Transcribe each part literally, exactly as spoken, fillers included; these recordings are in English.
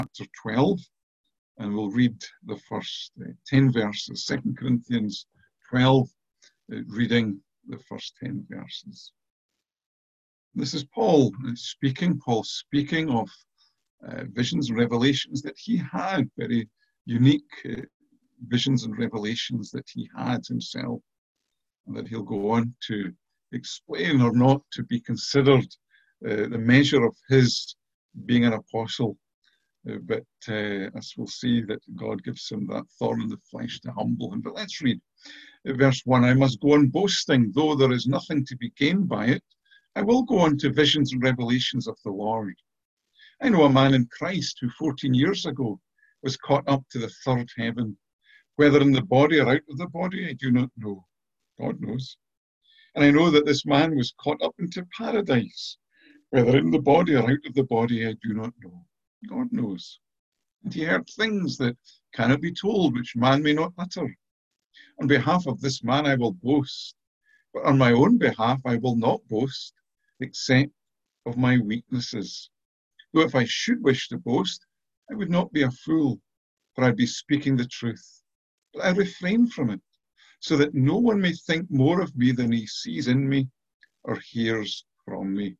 chapter twelve, and we'll read the first uh, ten verses. Second Corinthians twelve, uh, reading the first ten verses. This is Paul speaking, Paul speaking of uh, visions and revelations that he had, very unique uh, visions and revelations that he had himself, and that he'll go on to explain or not to be considered uh, the measure of his being an apostle. Uh, but uh, as we'll see, that God gives him that thorn in the flesh to humble him. But let's read uh, verse one. I must go on boasting, though there is nothing to be gained by it. I will go on to visions and revelations of the Lord. I know a man in Christ who fourteen years ago was caught up to the third heaven. Whether in the body or out of the body, I do not know. God knows. And I know that this man was caught up into paradise. Whether in the body or out of the body, I do not know. God knows. And he heard things that cannot be told, which man may not utter. On behalf of this man I will boast, but on my own behalf I will not boast, except of my weaknesses. Though if I should wish to boast, I would not be a fool, for I'd be speaking the truth. But I refrain from it, so that no one may think more of me than he sees in me or hears from me.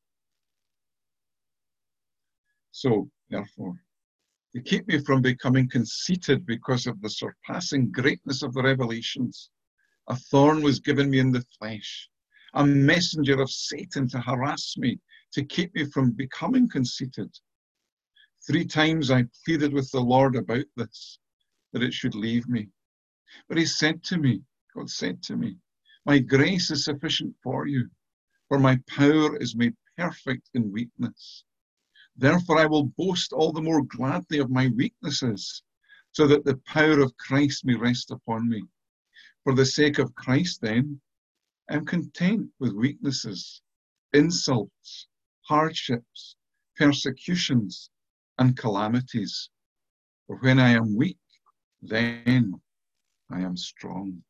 So, therefore, to keep me from becoming conceited because of the surpassing greatness of the revelations, a thorn was given me in the flesh, a messenger of Satan to harass me, to keep me from becoming conceited. Three times I pleaded with the Lord about this, that it should leave me. But he said to me, God said to me, my grace is sufficient for you, for my power is made perfect in weakness. Therefore I will boast all the more gladly of my weaknesses, so that the power of Christ may rest upon me. For the sake of Christ, then, I am content with weaknesses, insults, hardships, persecutions, and calamities. For when I am weak, then I am strong.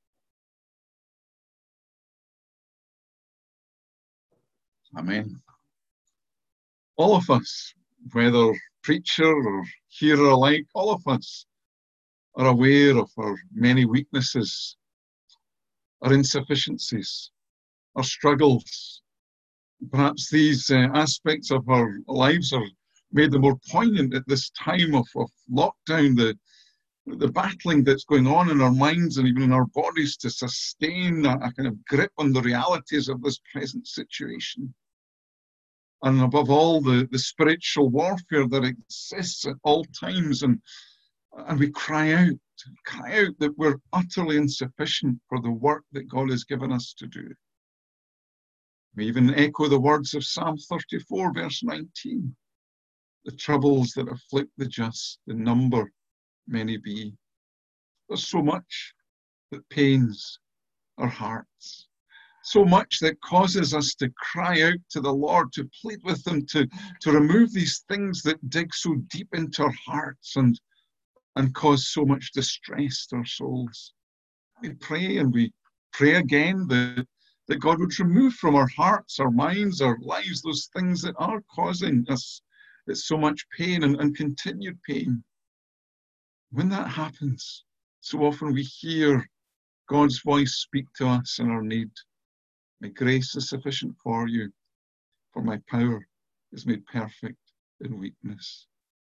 Amen. All of us, whether preacher or hearer alike, all of us are aware of our many weaknesses, our insufficiencies, our struggles. Perhaps these uh, aspects of our lives are made the more poignant at this time of, of lockdown, the, the battling that's going on in our minds and even in our bodies to sustain a, a kind of grip on the realities of this present situation. And above all, the, the spiritual warfare that exists at all times. And, and we cry out, cry out that we're utterly insufficient for the work that God has given us to do. We even echo the words of Psalm thirty-four, verse nineteen. The troubles that afflict the just, in number many be. There's so much that pains our hearts. So much that causes us to cry out to the Lord, to plead with him to, to remove these things that dig so deep into our hearts and, and cause so much distress to our souls. We pray and we pray again that, that God would remove from our hearts, our minds, our lives, those things that are causing us so much pain and, and continued pain. When that happens, so often we hear God's voice speak to us in our need. My grace is sufficient for you, for my power is made perfect in weakness.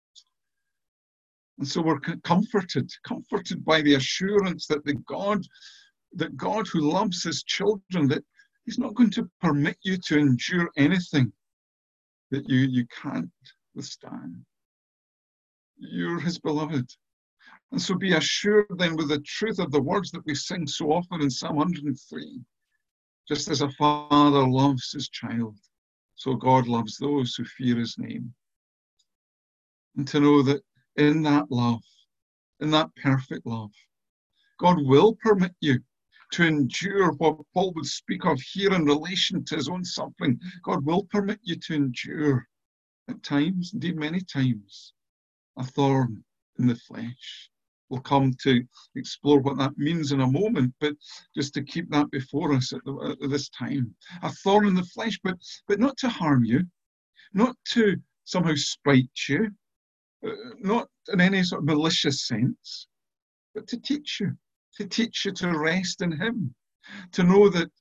And so we're comforted, comforted by the assurance that the God, that God who loves his children, that he's not going to permit you to endure anything that you, you can't withstand. You're his beloved. And so be assured then with the truth of the words that we sing so often in Psalm one hundred three. Just as a father loves his child, so God loves those who fear his name. And to know that in that love, in that perfect love, God will permit you to endure what Paul would speak of here in relation to his own suffering. God will permit you to endure at times, indeed many times, a thorn in the flesh. We'll come to explore what that means in a moment, but just to keep that before us at, the, at this time. A thorn in the flesh, but, but not to harm you, not to somehow spite you, uh, not in any sort of malicious sense, but to teach you, to teach you to rest in him, to know that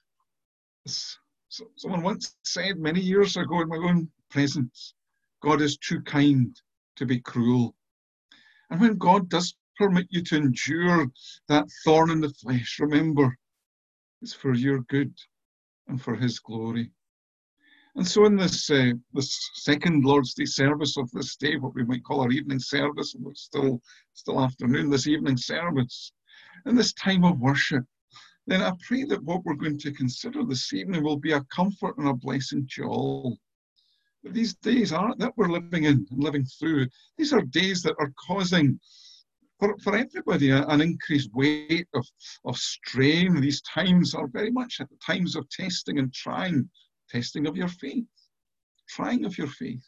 someone once said many years ago in my own presence, God is too kind to be cruel. And when God does permit you to endure that thorn in the flesh, remember, it's for your good and for his glory. And so in this, uh, this second Lord's Day service of this day, what we might call our evening service, and it's still, still afternoon, this evening service, in this time of worship, then I pray that what we're going to consider this evening will be a comfort and a blessing to all. These days are that we're living in and living through, these are days that are causing for, for everybody an increased weight of, of strain. These times are very much at the times of testing and trying, testing of your faith, trying of your faith.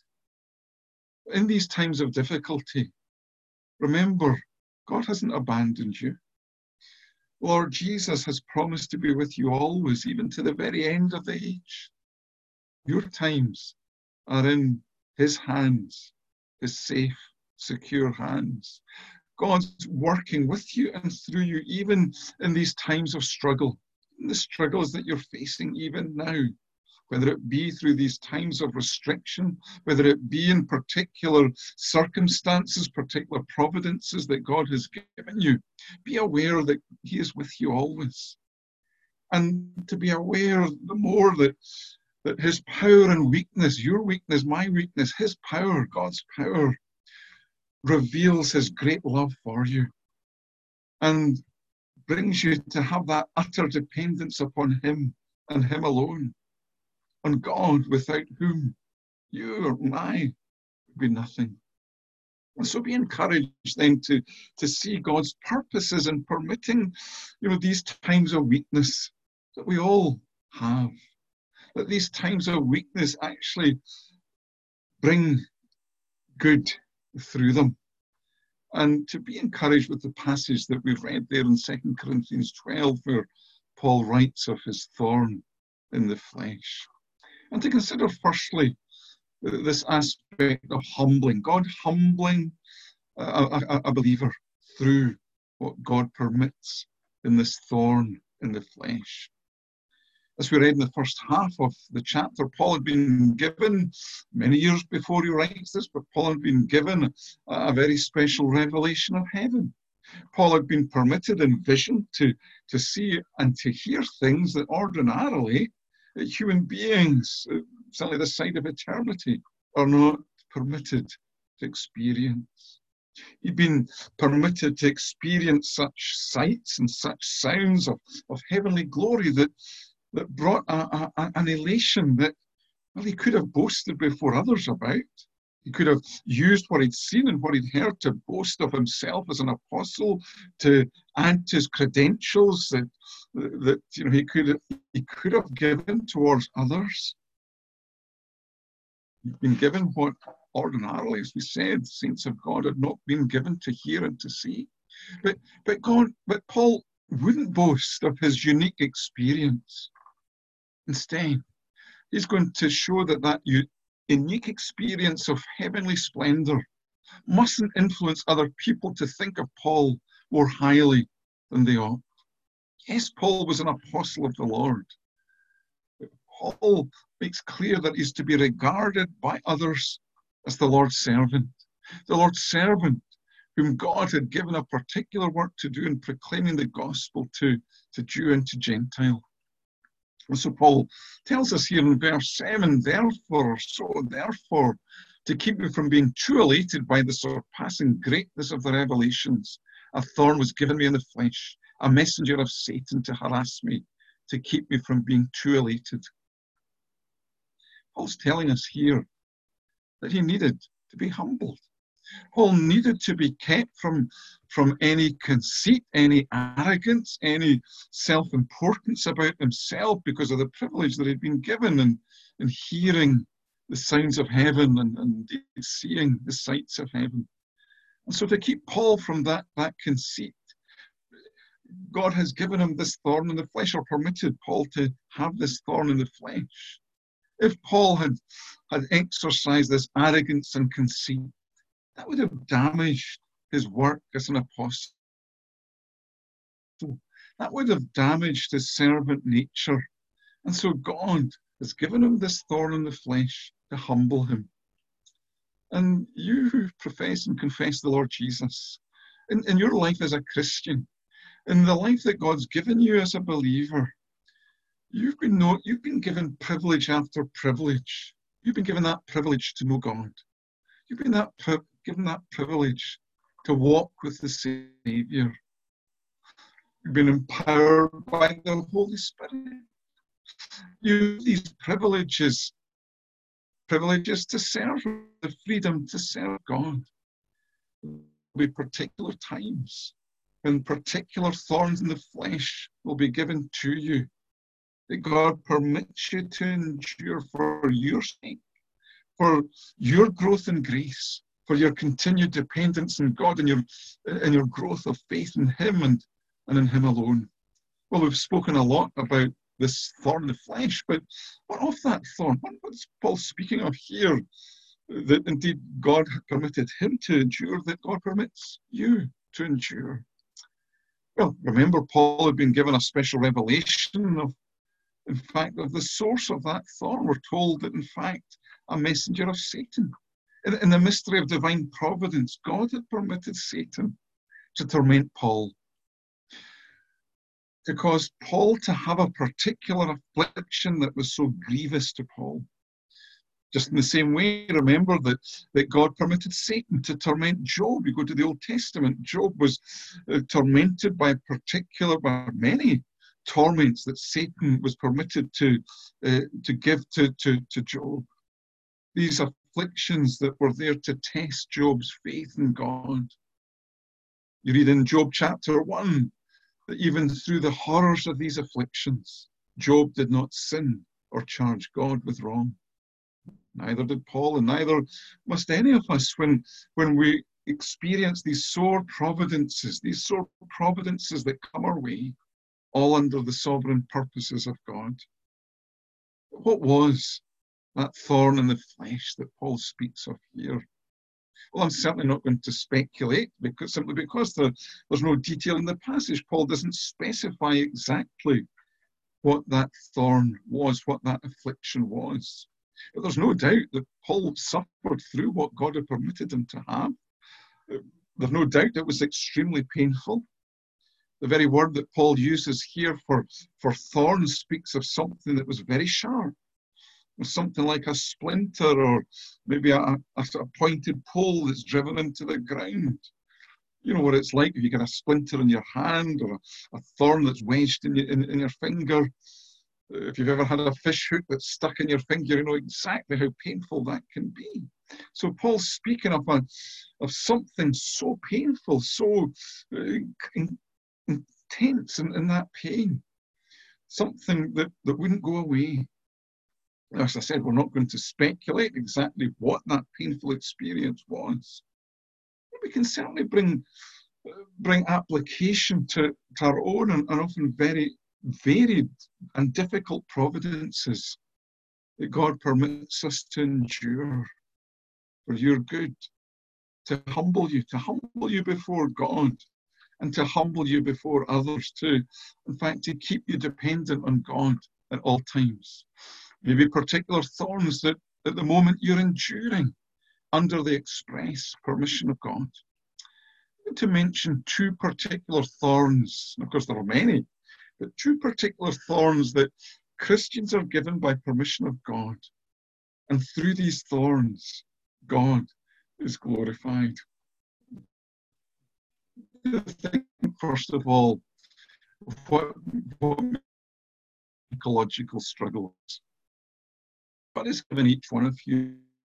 In these times of difficulty, remember, God hasn't abandoned you. Lord Jesus has promised to be with you always, even to the very end of the age. Your times are in his hands, his safe, secure hands. God's working with you and through you, even in these times of struggle, in the struggles that you're facing even now, whether it be through these times of restriction, whether it be in particular circumstances, particular providences that God has given you. Be aware that he is with you always. And to be aware the more that, that his power and weakness, your weakness, my weakness, his power, God's power, reveals his great love for you and brings you to have that utter dependence upon him and him alone, on God, without whom you or I would be nothing. And so be encouraged then to, to see God's purposes in permitting, you know, these times of weakness that we all have, that these times of weakness actually bring good through them. And to be encouraged with the passage that we've read there in Second Corinthians twelve, where Paul writes of his thorn in the flesh. And to consider firstly this aspect of humbling, God humbling a, a, a believer through what God permits in this thorn in the flesh. As we read in the first half of the chapter, Paul had been given, many years before he writes this, but Paul had been given a, a very special revelation of heaven. Paul had been permitted in vision to, to see and to hear things that ordinarily human beings, certainly this side of eternity, are not permitted to experience. He'd been permitted to experience such sights and such sounds of, of heavenly glory that, that brought a, a, an elation that, well, he could have boasted before others about. He could have used what he'd seen and what he'd heard to boast of himself as an apostle, to add to his credentials that, that you know, he could, he could have given towards others. He'd been given what ordinarily, as we said, saints of God had not been given to hear and to see. But, but, God, but Paul wouldn't boast of his unique experience. Instead, he's going to show that that unique experience of heavenly splendor mustn't influence other people to think of Paul more highly than they ought. Yes, Paul was an apostle of the Lord. But Paul makes clear that he's to be regarded by others as the Lord's servant. The Lord's servant whom God had given a particular work to do in proclaiming the gospel to, to Jew and to Gentile. And so Paul tells us here in verse seven, therefore, so therefore, to keep me from being too elated by the surpassing greatness of the revelations, a thorn was given me in the flesh, a messenger of Satan to harass me, to keep me from being too elated. Paul's telling us here that he needed to be humbled. Paul needed to be kept from, from any conceit, any arrogance, any self-importance about himself because of the privilege that he'd been given in, in hearing the sounds of heaven and, and seeing the sights of heaven. And so to keep Paul from that, that conceit, God has given him this thorn in the flesh, or permitted Paul to have this thorn in the flesh. If Paul had, had exercised this arrogance and conceit, that would have damaged his work as an apostle. That would have damaged his servant nature. And so God has given him this thorn in the flesh to humble him. And you who profess and confess the Lord Jesus, in, in your life as a Christian, in the life that God's given you as a believer, you've been, know, you've been given privilege after privilege. You've been given that privilege to know God. You've been that, given that privilege to walk with the Savior. You've been empowered by the Holy Spirit. You have these privileges, privileges to serve, the freedom to serve God. There will be particular times when particular thorns in the flesh will be given to you, that God permits you to endure for your sake, for your growth in grace, for your continued dependence on God and your, and your growth of faith in Him and, and in Him alone. Well, we've spoken a lot about this thorn in the flesh, but what of that thorn? What is Paul speaking of here? That indeed God permitted him to endure, that God permits you to endure. Well, remember, Paul had been given a special revelation of, in fact, of the source of that thorn. We're told that, in fact, a messenger of Satan. In, in the mystery of divine providence, God had permitted Satan to torment Paul, to cause Paul to have a particular affliction that was so grievous to Paul. Just in the same way, remember that, that God permitted Satan to torment Job. You go to the Old Testament, Job was uh, tormented by particular, by many torments that Satan was permitted to, uh, to give to, to, to Job. These afflictions that were there to test Job's faith in God. You read in Job chapter one, that even through the horrors of these afflictions, Job did not sin or charge God with wrong. Neither did Paul, and neither must any of us when, when we experience these sore providences, these sore providences that come our way, all under the sovereign purposes of God. What was that thorn in the flesh that Paul speaks of here? Well, I'm certainly not going to speculate, because simply because there, there's no detail in the passage. Paul doesn't specify exactly what that thorn was, what that affliction was. But there's no doubt that Paul suffered through what God had permitted him to have. There's no doubt it was extremely painful. The very word that Paul uses here for, for thorn speaks of something that was very sharp. Something like a splinter, or maybe a, a, a pointed pole that's driven into the ground. You know what it's like if you get a splinter in your hand, or a, a thorn that's wedged in your, in, in your finger. If you've ever had a fish hook that's stuck in your finger, you know exactly how painful that can be. So Paul's speaking of, a, of something so painful, so uh, in, intense in, in that pain. Something that, that wouldn't go away. As I said, we're not going to speculate exactly what that painful experience was. But we can certainly bring, bring application to, to our own and, and often very varied and difficult providences that God permits us to endure for your good, to humble you, to humble you before God, and to humble you before others too. In fact, to keep you dependent on God at all times. Maybe particular thorns that at the moment you're enduring under the express permission of God. I'm going to mention two particular thorns. Of course, there are many, but two particular thorns that Christians are given by permission of God. And through these thorns, God is glorified. Think, first of all, what, what ecological struggles. God has given each one of you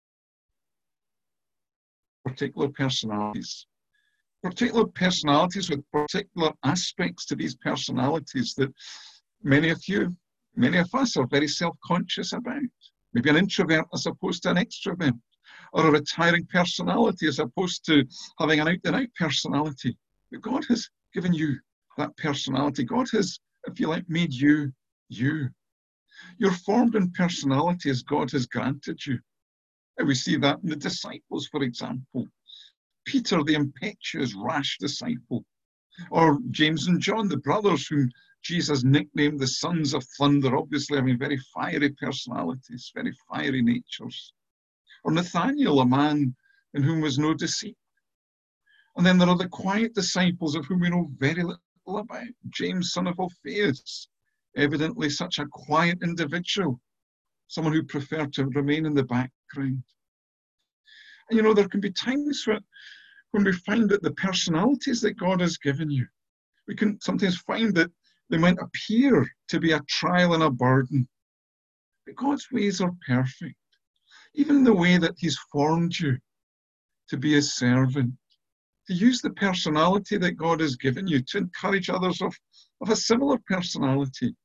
particular personalities, particular personalities with particular aspects to these personalities that many of you, many of us are very self-conscious about. Maybe an introvert as opposed to an extrovert, or a retiring personality as opposed to having an out-and-out personality. But God has given you that personality. God has, if you like, made you, you. You're formed in personality as God has granted you. And we see that in the disciples, for example. Peter, the impetuous, rash disciple, or James and John, the brothers whom Jesus nicknamed the sons of thunder, obviously having very fiery personalities, very fiery natures. Or Nathaniel, a man in whom was no deceit. And then there are the quiet disciples of whom we know very little about. James, son of Alphaeus, evidently such a quiet individual, someone who preferred to remain in the background. And you know, there can be times when, when we find that the personalities that God has given you, we can sometimes find that they might appear to be a trial and a burden. But God's ways are perfect. Even the way that he's formed you to be his servant, to use the personality that God has given you to encourage others of, of a similar personality,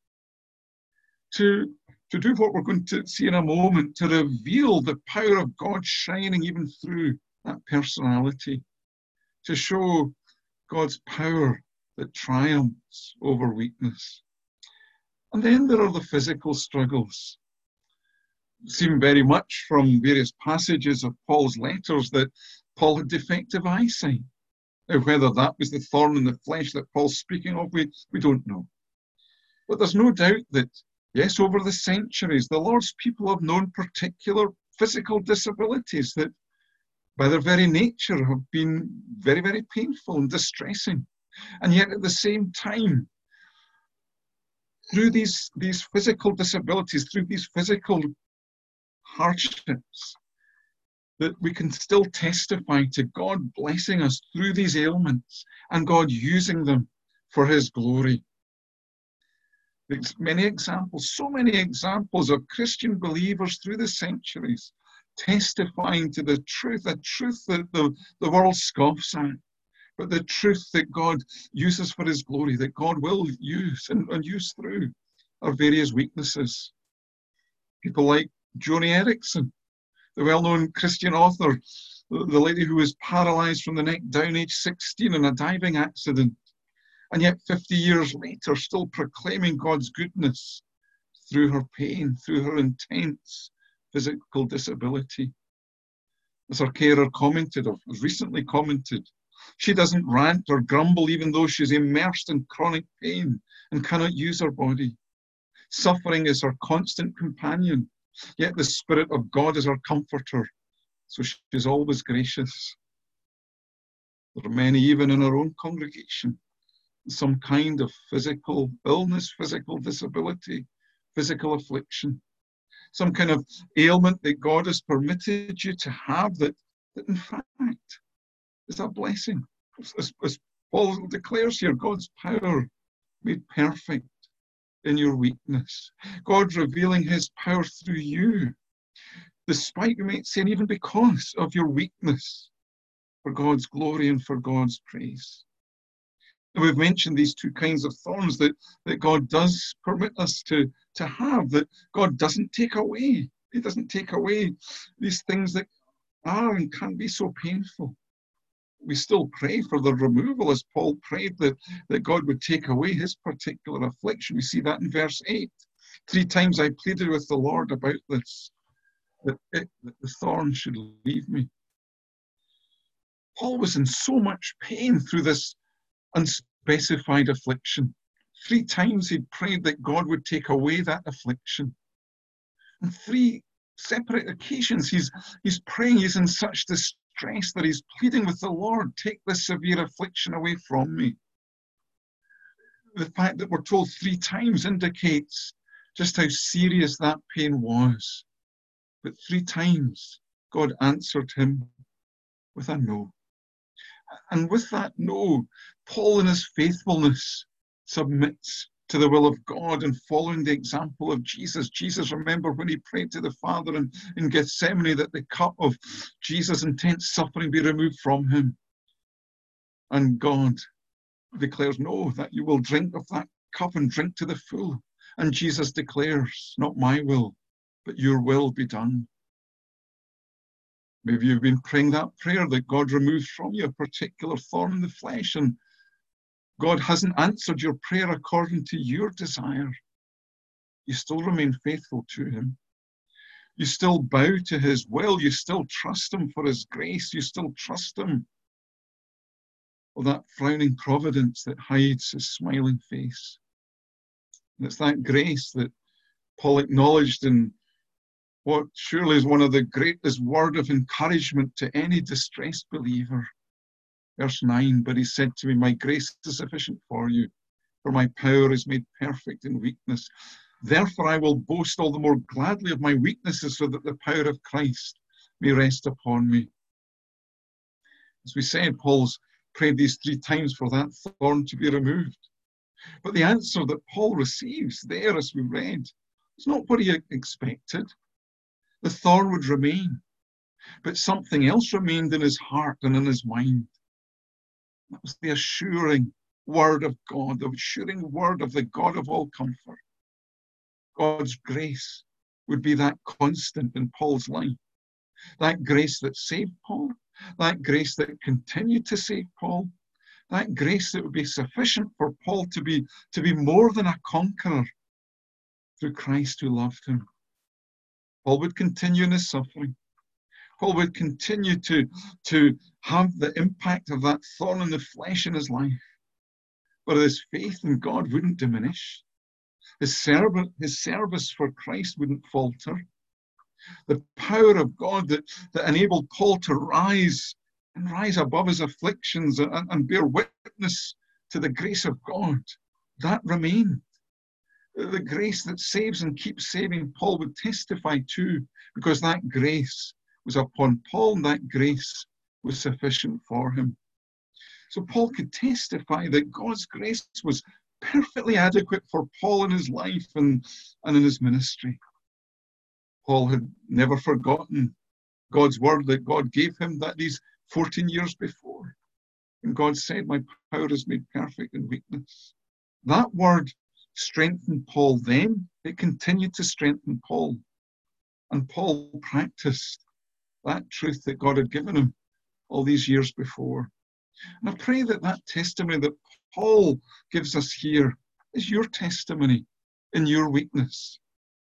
to, to do what we're going to see in a moment, to reveal the power of God shining even through that personality, to show God's power that triumphs over weakness. And then there are the physical struggles. It seemed very much from various passages of Paul's letters that Paul had defective eyesight. Now, whether that was the thorn in the flesh that Paul's speaking of, we, we don't know. But there's no doubt that, yes, over the centuries, the Lord's people have known particular physical disabilities that, by their very nature, have been very, very painful and distressing. And yet, at the same time, through these, these physical disabilities, through these physical hardships, that we can still testify to God blessing us through these ailments and God using them for his glory. There's many examples, so many examples of Christian believers through the centuries testifying to the truth, a truth that the, the world scoffs at, but the truth that God uses for his glory, that God will use and, and use through our various weaknesses. People like Joni Eareckson, the well-known Christian author, the lady who was paralyzed from the neck down, age sixteen, in a diving accident, and yet fifty years later still proclaiming God's goodness through her pain, through her intense physical disability. As her carer commented, or has recently commented, she doesn't rant or grumble even though she's immersed in chronic pain and cannot use her body. Suffering is her constant companion, yet the Spirit of God is her comforter, so she's always gracious. There are many, even in our own congregation, some kind of physical illness, physical disability, physical affliction, some kind of ailment that God has permitted you to have that, that in fact is a blessing. As, as Paul declares here, God's power made perfect in your weakness. God revealing his power through you, despite, you might say, and even because of your weakness, for God's glory and for God's praise. And we've mentioned these two kinds of thorns that, that God does permit us to, to have, that God doesn't take away. He doesn't take away these things that are and can be so painful. We still pray for the removal, as Paul prayed that, that God would take away his particular affliction. We see that in verse eight. Three times I pleaded with the Lord about this, that, it, that the thorn should leave me. Paul was in so much pain through this unspecified affliction. Three times he prayed that God would take away that affliction. On three separate occasions, he's, he's praying, he's in such distress that he's pleading with the Lord, take this severe affliction away from me. The fact that we're told three times indicates just how serious that pain was. But three times, God answered him with a no. And with that no, Paul in his faithfulness submits to the will of God and following the example of Jesus. Jesus, remember when he prayed to the Father in, in Gethsemane that the cup of Jesus' intense suffering be removed from him. And God declares, no, that you will drink of that cup and drink to the full. And Jesus declares, not my will, but your will be done. Maybe you've been praying that prayer that God removes from you a particular thorn in the flesh, and God hasn't answered your prayer according to your desire. You still remain faithful to him. You still bow to his will. You still trust him for his grace. You still trust him of that frowning providence that hides his smiling face. And it's that grace that Paul acknowledged in what surely is one of the greatest word of encouragement to any distressed believer. Verse nine, but he said to me, my grace is sufficient for you, for my power is made perfect in weakness. Therefore I will boast all the more gladly of my weaknesses, so that the power of Christ may rest upon me. As we said, Paul's prayed these three times for that thorn to be removed. But the answer that Paul receives there, as we read, is not what he expected. The thorn would remain, but something else remained in his heart and in his mind. That was the assuring word of God, the assuring word of the God of all comfort. God's grace would be that constant in Paul's life. That grace that saved Paul, that grace that continued to save Paul, that grace that would be sufficient for Paul to be, to be more than a conqueror through Christ who loved him. Paul would continue in his suffering. Paul would continue to, to have the impact of that thorn in the flesh in his life. But his faith in God wouldn't diminish. His service, his service for Christ wouldn't falter. The power of God that, that enabled Paul to rise and rise above his afflictions and, and bear witness to the grace of God, that remained. The grace that saves and keeps saving Paul would testify too, because that grace was upon Paul and that grace was sufficient for him. So Paul could testify that God's grace was perfectly adequate for Paul in his life and, and in his ministry. Paul had never forgotten God's word that God gave him that these fourteen years before. And God said, my power is made perfect in weakness. That word strengthened Paul then. It continued to strengthen Paul. And Paul practiced that truth that God had given him all these years before. And I pray that that testimony that Paul gives us here is your testimony in your weakness.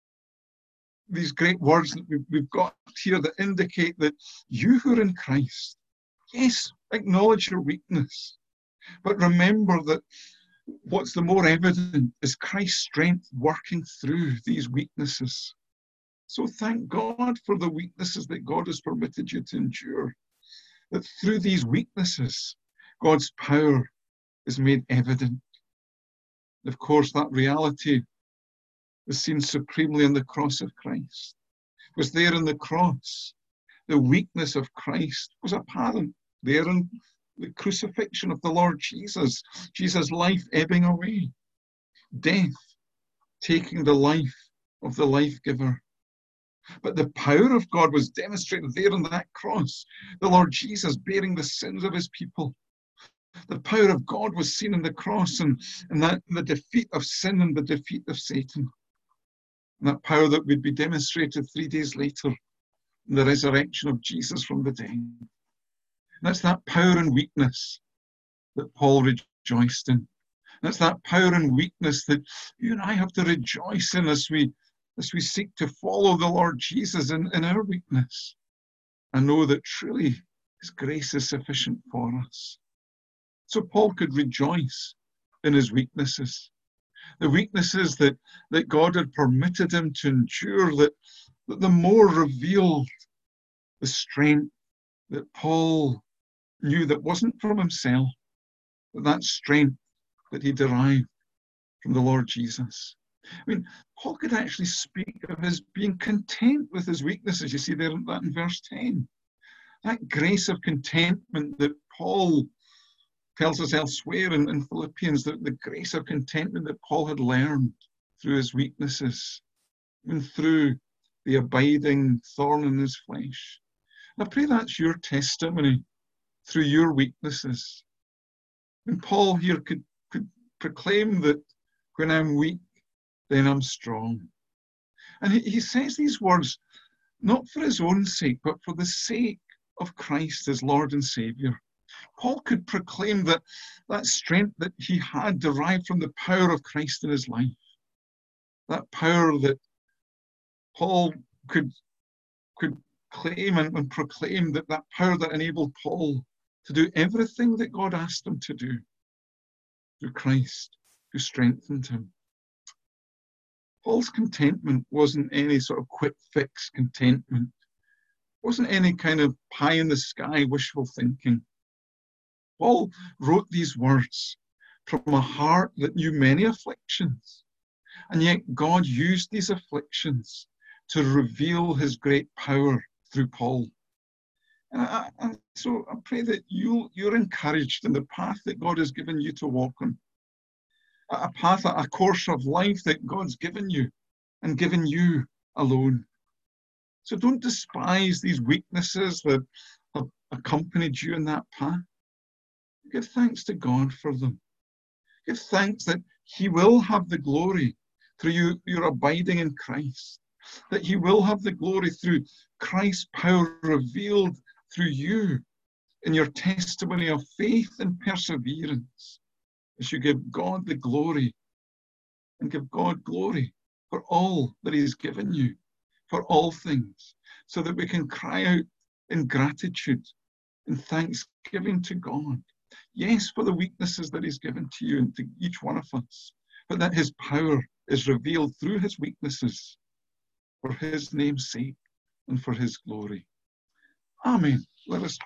These great words that we've got here that indicate that you who are in Christ, yes, acknowledge your weakness, but remember that what's the more evident is Christ's strength working through these weaknesses. So thank God for the weaknesses that God has permitted you to endure, that through these weaknesses, God's power is made evident. Of course, that reality was seen supremely on the cross of Christ. It was there on the cross. The weakness of Christ was apparent there in the crucifixion of the Lord Jesus. Jesus' life ebbing away. Death taking the life of the life-giver. But the power of God was demonstrated there on that cross. The Lord Jesus bearing the sins of his people. The power of God was seen in the cross and, and that the defeat of sin and the defeat of Satan. And that power that would be demonstrated three days later in the resurrection of Jesus from the dead. And that's that power and weakness that Paul rejoiced in. That's that power and weakness that you and I have to rejoice in as we, as we seek to follow the Lord Jesus in, in our weakness. And know that truly his grace is sufficient for us. So Paul could rejoice in his weaknesses. The weaknesses that, that God had permitted him to endure, that, that the more revealed the strength that Paul knew that wasn't from himself, but that strength that he derived from the Lord Jesus. I mean, Paul could actually speak of his being content with his weaknesses. You see there that in verse ten. That grace of contentment that Paul tells us elsewhere in, in Philippians, that the grace of contentment that Paul had learned through his weaknesses and through the abiding thorn in his flesh. And I pray that's your testimony through your weaknesses. And Paul here could, could proclaim that when I'm weak, then I'm strong. And he, he says these words not for his own sake, but for the sake of Christ as Lord and Saviour. Paul could proclaim that that strength that he had derived from the power of Christ in his life. That power that Paul could, could claim and, and proclaim, that that power that enabled Paul to do everything that God asked him to do through Christ, who strengthened him. Paul's contentment wasn't any sort of quick fix contentment. It wasn't any kind of pie in the sky wishful thinking. Paul wrote these words from a heart that knew many afflictions, and yet God used these afflictions to reveal his great power through Paul. And, I, and so I pray that you, you're encouraged in the path that God has given you to walk on, a path, a course of life that God's given you and given you alone. So don't despise these weaknesses that have accompanied you in that path. Give thanks to God for them. Give thanks that he will have the glory through you, your abiding in Christ, that he will have the glory through Christ's power revealed through you in your testimony of faith and perseverance, as you give God the glory and give God glory for all that he's given you, for all things, so that we can cry out in gratitude and thanksgiving to God. Yes, for the weaknesses that he's given to you and to each one of us, but that his power is revealed through his weaknesses for his name's sake and for his glory. Amen. Let us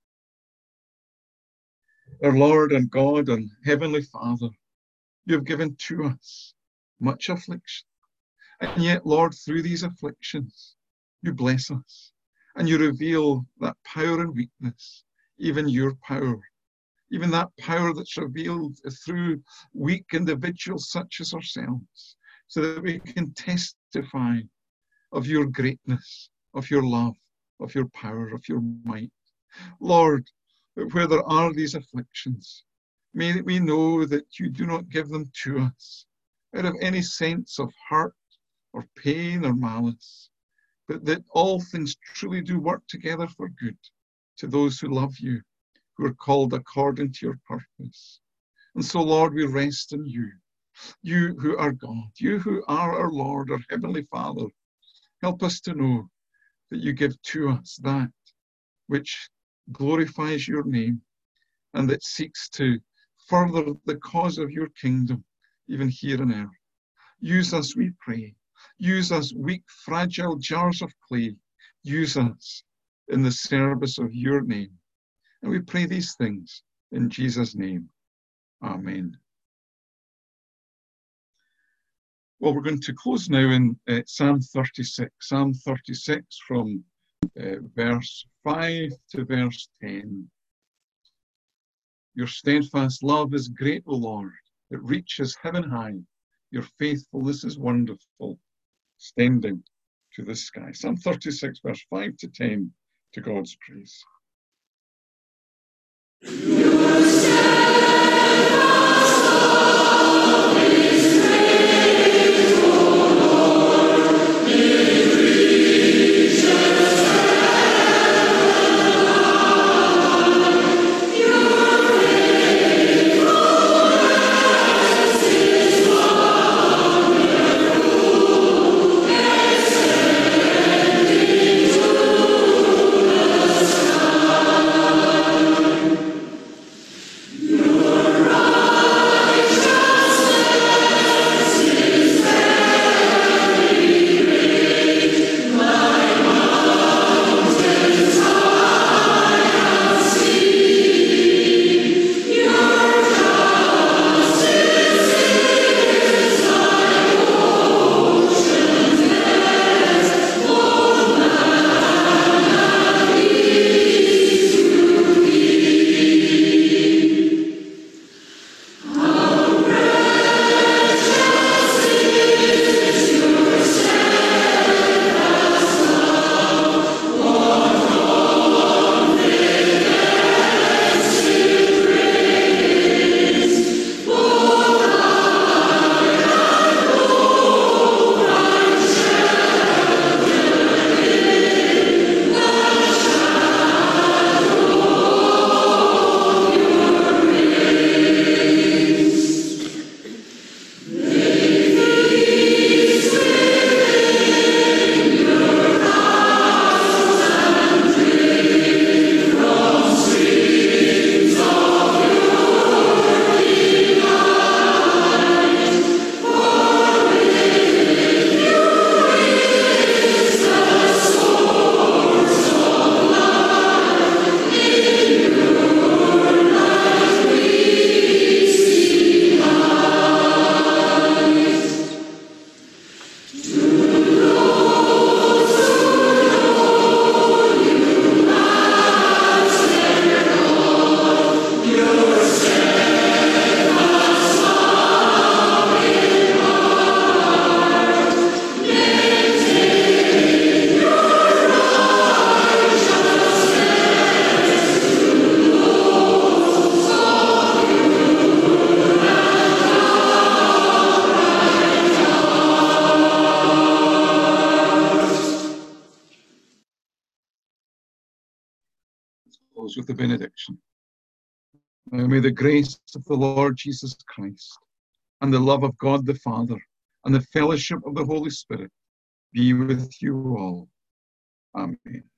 pray. Our Lord and God and Heavenly Father, you have given to us much affliction. And yet, Lord, through these afflictions, you bless us and you reveal that power and weakness, even your power, even that power that's revealed through weak individuals such as ourselves, so that we can testify of your greatness, of your love, of your power, of your might. Lord, where there are these afflictions, may we know that you do not give them to us out of any sense of hurt or pain or malice, but that all things truly do work together for good to those who love you, who are called according to your purpose. And so, Lord, we rest in you, you who are God, you who are our Lord, our Heavenly Father. Help us to know that you give to us that which glorifies your name and that seeks to further the cause of your kingdom, even here on earth. Use us, we pray. Use us, weak, fragile jars of clay. Use us in the service of your name. And we pray these things in Jesus' name. Amen. Well, we're going to close now in uh, Psalm thirty-six. Psalm thirty-six from uh, verse five to verse ten. Your steadfast love is great, O Lord. It reaches heaven high. Your faithfulness is wonderful, extending to the sky. Psalm thirty-six, verse five to ten, to God's praise. close with the benediction. Now may the grace of the Lord Jesus Christ and the love of God the Father and the fellowship of the Holy Spirit be with you all. Amen.